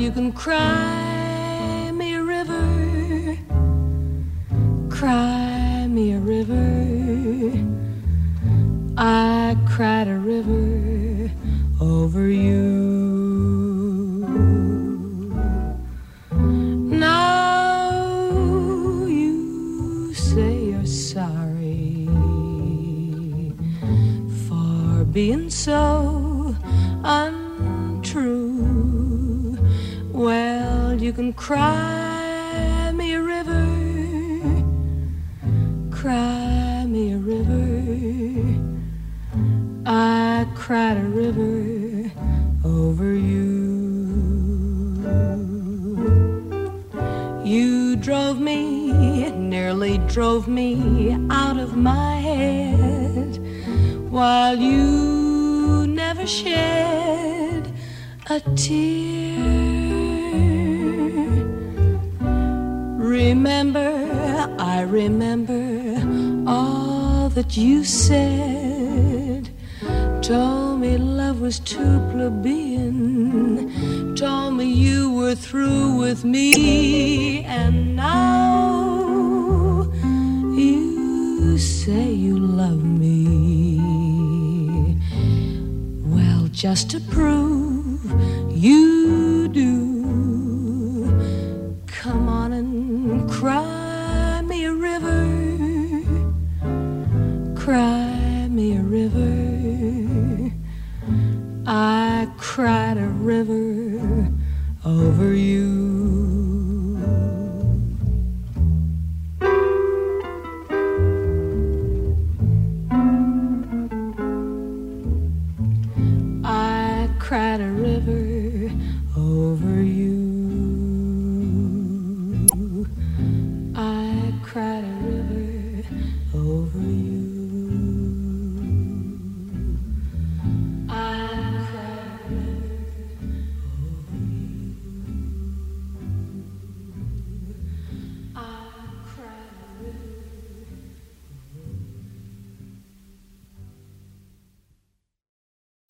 you can cry me a river, cry me a river. I cried a river over you. Now you say you're sorry for being so untrue. Well, you can cry me a river, cry me a river. I cried a river over you. You drove me, nearly drove me out of my head, while you never shed a tear. Remember, I remember all that you said. Told me love was too plebeian, told me you were through with me, and now you say you love me. Well, just to prove you do, come on and cry me a river, cry me a river. I cried a river over you.